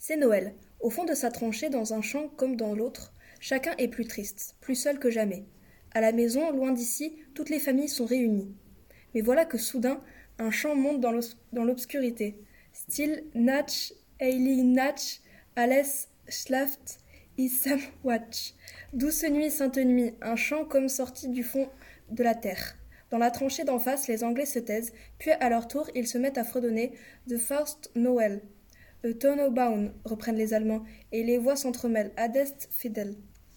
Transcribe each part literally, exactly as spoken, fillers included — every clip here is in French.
C'est Noël. Au fond de sa tranchée, dans un champ comme dans l'autre, chacun est plus triste, plus seul que jamais. À la maison, loin d'ici, toutes les familles sont réunies. Mais voilà que soudain, un chant monte dans l'os- dans l'obscurité. Stille Natch, Eili Natch, Alles Schlaft, Isam Watch. Douce nuit, sainte nuit, un chant comme sorti du fond de la terre. Dans la tranchée d'en face, les Anglais se taisent, puis à leur tour, ils se mettent à fredonner The First Noel. A Tannenbaum, reprennent les Allemands, et les voix s'entremêlent. Adest fidèle.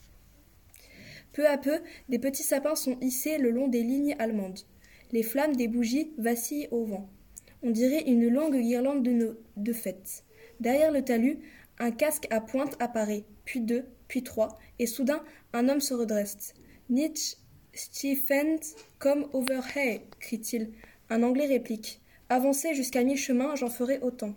Peu à peu, des petits sapins sont hissés le long des lignes allemandes. Les flammes des bougies vacillent au vent. On dirait une longue guirlande de, no- de fête. Derrière le talus, un casque à pointe apparaît, puis deux, puis trois, et soudain, un homme se redresse. Nicht Stephens comme overhead, crie-t-il. Un Anglais réplique. Avancez jusqu'à mi-chemin, j'en ferai autant.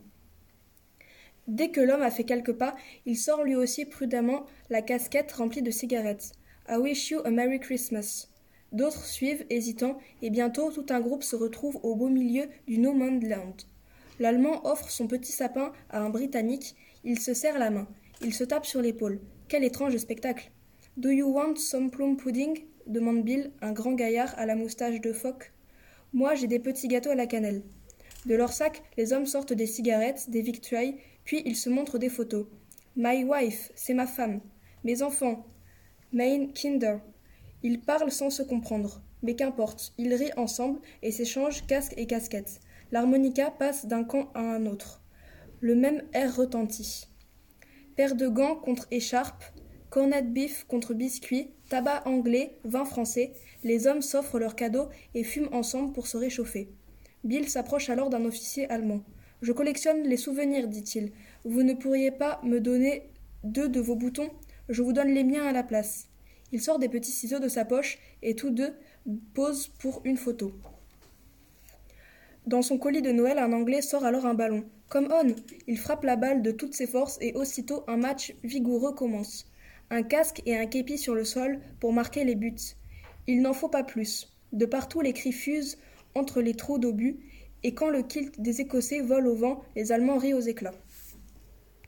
Dès que l'homme a fait quelques pas, il sort lui aussi prudemment la casquette remplie de cigarettes. I wish you a Merry Christmas. D'autres suivent, hésitants, et bientôt tout un groupe se retrouve au beau milieu du No Man's Land. L'Allemand offre son petit sapin à un Britannique, il se serre la main, il se tape sur l'épaule. Quel étrange spectacle. Do you want some plum pudding? Demande Bill, un grand gaillard à la moustache de phoque. Moi, j'ai des petits gâteaux à la cannelle. De leur sac, les hommes sortent des cigarettes, des victuailles, puis ils se montrent des photos. My wife, c'est ma femme. Mes enfants, mein Kinder. Ils parlent sans se comprendre. Mais qu'importe, ils rient ensemble et s'échangent casques et casquettes. L'harmonica passe d'un camp à un autre. Le même air retentit. Paire de gants contre écharpe, corned beef contre biscuit, tabac anglais, vin français, les hommes s'offrent leurs cadeaux et fument ensemble pour se réchauffer. Bill s'approche alors d'un officier allemand. « Je collectionne les souvenirs, dit-il. Vous ne pourriez pas me donner deux de vos boutons? Je vous donne les miens à la place. » Il sort des petits ciseaux de sa poche et tous deux posent pour une photo. Dans son colis de Noël, un Anglais sort alors un ballon. « Come on !» Il frappe la balle de toutes ses forces et aussitôt un match vigoureux commence. Un casque et un képi sur le sol pour marquer les buts. Il n'en faut pas plus. De partout les cris fusent entre les trous d'obus, et quand le kilt des Écossais vole au vent, les Allemands rient aux éclats.